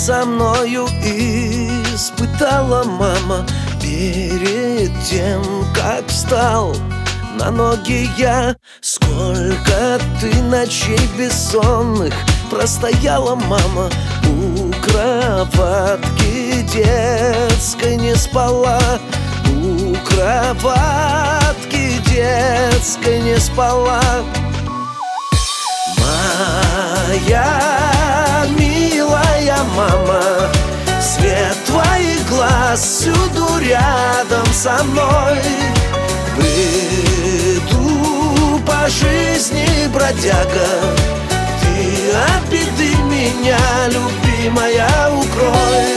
со мною испытала, мама, перед тем, как встал на ноги я. Сколько ты ночей бессонных простояла, мама, у кроватки детской не спала, у кроватки детской не спала. Моя милая мама, свет твоих глаз всюду рядом со мной. Бреду по жизни, бродяга, ты от беды меня, любимая, укрой.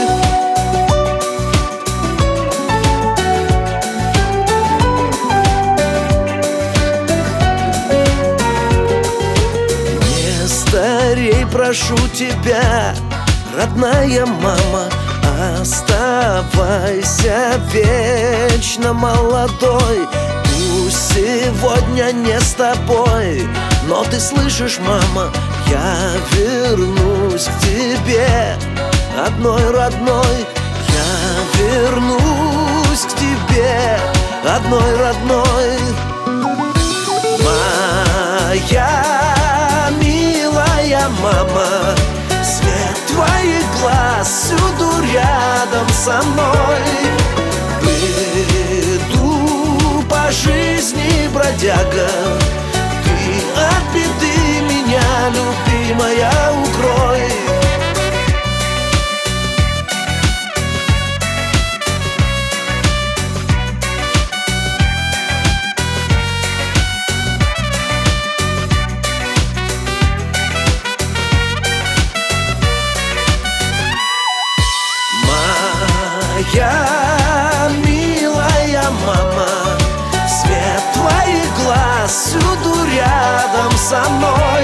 Не старей, прошу тебя, родная мама, оставайся вечно молодой. Пусть сегодня не с тобой, но ты слышишь, мама, я вернусь к тебе, одной родной. Я вернусь к тебе, одной родной. Моя милая мама, свет твоих глаз всюду рядом со мной. Бреду по жизни, бродяга, ты от беды меня, любимая, укрой. Моя милая мама, свет твоих глаз всюду рядом со мной.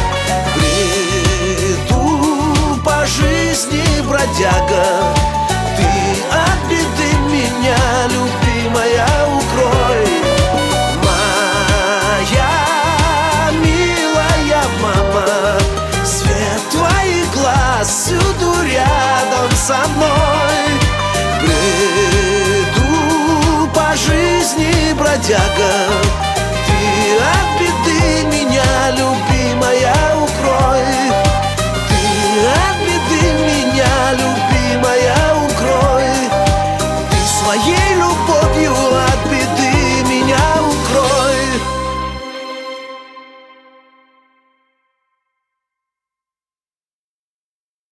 Бреду по жизни, бродяга, ты от беды меня, любимая, укрой. Моя милая мама, свет твоих глаз всюду рядом со мной. Бреду по жизни, бродяга,